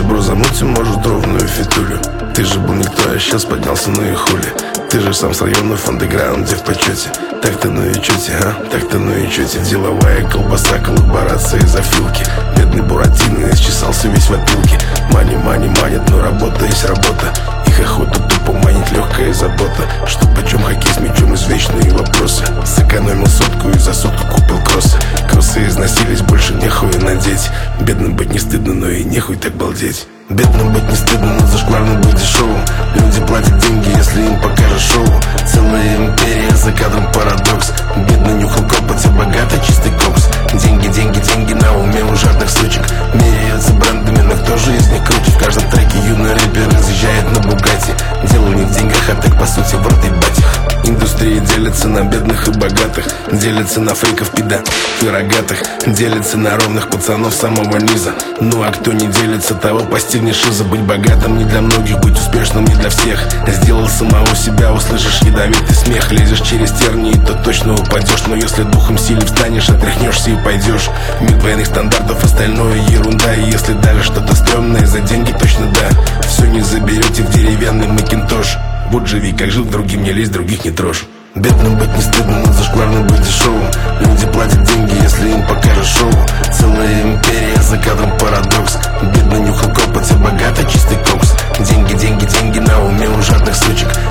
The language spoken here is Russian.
Дальше, бро, замутим, может, ровную фитулю. Ты же был никто, а сейчас поднялся, ну и хули. Ты же сам с районов андеграунде в почете. Так-то ну и чете, а? Так-то ну и чете. Деловая колбаса, коллаборация из-за филки. Бедный Буратино исчесался весь в опилке. Мани манит, но работа есть работа. Их охота тупо манит легкая забота. Что почем хоккей с мячом, извечные вопросы. Сэкономил сотку и за сотку купил кроссы. Кроссы износились, больше нехуй надеть. Бедным быть не стыдно, но и нехуй так балдеть. Бедным быть не стыдно, но зашкварно быть дешевым. Люди платят деньги, если им покажешь шоу. Целая империя, за кадром парадокс. Бедный нюхал копоть, а богатый чистый кокс. Деньги на уме у жадных сучек. Меряются брендами, но кто же из них круче? В каждом треке юный рэпер разъезжает на Бугатти. Дело не в деньгах, а так по сути в рот ебать их. Индустрия делится на бедных и богатых. Делится на фейков, пидатов и рогатых. Делится на ровных пацанов самого низа. Ну а кто не делится, того постигнет шиза. Быть богатым не для многих, быть успешным не для всех. Сделал самого себя, услышишь ядовитый смех. Лезешь через тернии, то точно упадешь. Но если духом силе встанешь, отряхнешься и пойдешь. Мир двойных стандартов, остальное ерунда. И если даже что-то стрёмное, за деньги точно да. Все не заберете в деревянный макинтош. Вот живи, как жил, другим не лезь, других не трожь. Бедным быть не стыдно, но зашкварно быть дешевым. Люди платят деньги, если им покажешь шоу. Целая империя, за кадром парадокс. Бедный нюхал копоть, а богатый чистый кокс. Деньги на уме у жадных сучек.